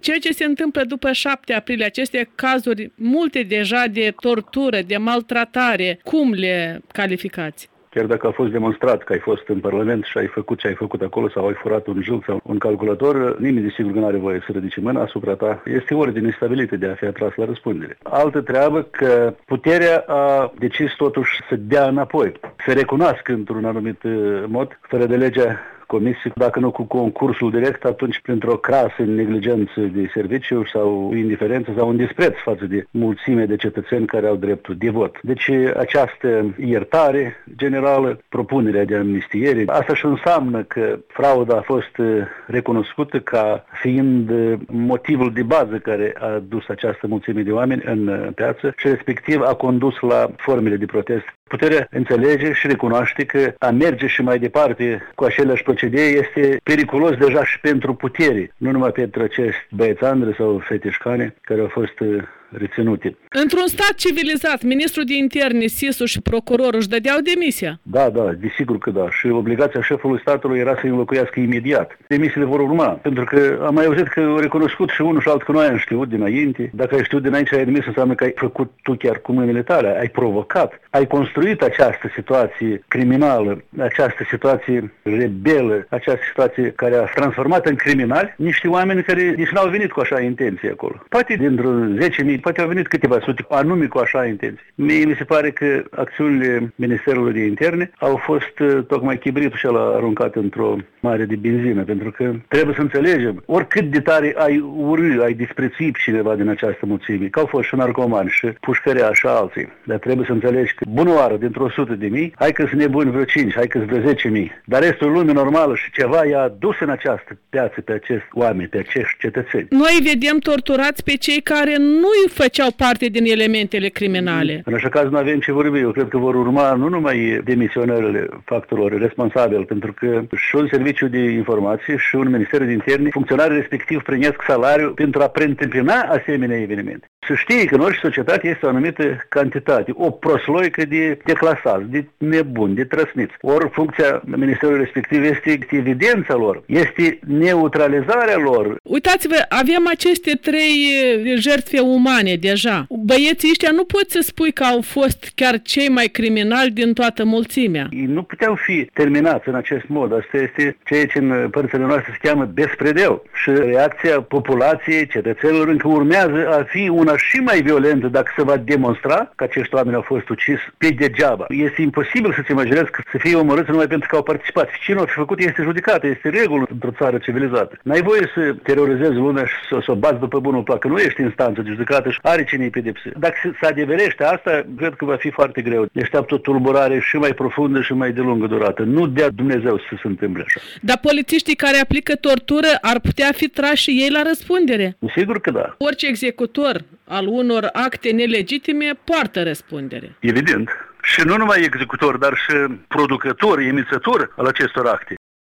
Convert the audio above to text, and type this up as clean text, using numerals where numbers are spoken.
ceea ce se întâmplă după 7 aprilie, aceste cazuri multe deja de tortură, de maltratare, cum le calificați? Chiar dacă a fost demonstrat că ai fost în Parlament și ai făcut ce ai făcut acolo sau ai furat un jug sau un calculator, nimeni de sigur că nu are voie să ridice mâna asupra ta. Este ordine stabilită de a fi atras la răspundere. Altă treabă că puterea a decis totuși să dea înapoi, să recunoască într-un anumit mod, fără de legea comisii, dacă nu cu concursul direct, atunci printr-o crasă negligență de serviciu sau indiferență sau un dispreț față de mulțime de cetățeni care au dreptul de vot. Deci această iertare generală, propunerea de amnistiere, asta și înseamnă că frauda a fost recunoscută ca fiind motivul de bază care a dus această mulțime de oameni în piață și respectiv a condus la formele de protest. Puterea înțelege și recunoaște că a merge și mai departe cu aceleași procedee este periculos deja și pentru putere, nu numai pentru acești băiețandre sau feteșcane care au fost reținute. Într-un stat civilizat, ministrul de interne, SIS-ul și procurorul își dădeau demisia? Da, desigur că da. Și obligația șefului statului era să-i înlocuiască imediat. Demisiile vor urma, pentru că am mai auzit că au recunoscut și unul și altul că nu ai știut dinainte. Dacă ai știut dinainte și ai admis, înseamnă că ai făcut tu chiar cu mâinile tale, ai provocat, ai construit această situație criminală, această situație rebelă, această situație care a transformat în criminali niște oameni care nici n-au venit cu așa intenție acolo. Poate dintr-un 10.000, poate au venit câteva sute, anume cu așa intenție. Mie mi se pare că acțiunile Ministerului de Interne au fost tocmai chibritul și ăla aruncat într-o mare de benzină, pentru că trebuie să înțelegem, oricât de tare ai urâ, ai disprețui cineva din această mulțime, că au fost și narcomani și pușcărea și alții, dar trebuie să înțelegi că bună oară, dintr-o 100.000, hai că sunt nebuni vreo 5, hai că sunt vreo 10.000, dar restul lumii normală și ceva i-a dus în această piață pe acești oameni, pe acești cetățeni. Noi vedem torturați pe cei care nu făceau parte din elementele criminale. În așa caz nu avem ce vorbi. Eu cred că vor urma nu numai demisionările factorilor responsabili, pentru că și un serviciu de informație și un Minister de Interne, funcționarii respectiv primesc salariu pentru a preîntâmpina asemenea evenimente. Să știi că în orice societate este o anumită cantitate, o prosloică de declasați, de nebuni, de trăsniți. Ori funcția Ministerului respectiv este evidența lor, este neutralizarea lor. Uitați-vă, avem aceste 3 jertfe umane deja. Băieții ăștia nu poți să spui că au fost chiar cei mai criminali din toată mulțimea. Ei nu puteau fi terminați în acest mod. Asta este ceea ce în părțile noastre se cheamă bespredeu. Și reacția populației, cetățenilor, încă urmează a fi una și mai violentă dacă se va demonstra că acești oameni au fost ucis pe degeaba. Este imposibil să-ți imaginezi că să fie omorâți numai pentru că au participat. Cine o fi făcut este judecat, este regulă într-o țară civilizată. N-ai voie să terorizezi lumea și să o bați după bunul plac, că nu ești instanță de judecată și are cine-i pedepsi. Dacă se adeverește asta, cred că va fi foarte greu. Așteaptă o tulburare și mai profundă și mai de lungă durată. Nu dea Dumnezeu să se întâmple așa. Dar polițiștii care aplică tortură ar putea fi trași și ei la răspundere? Sigur că da. Orice executor al unor acte nelegitime poartă răspundere. Evident. Și nu numai executor, dar și producător, emițător al acestor acte.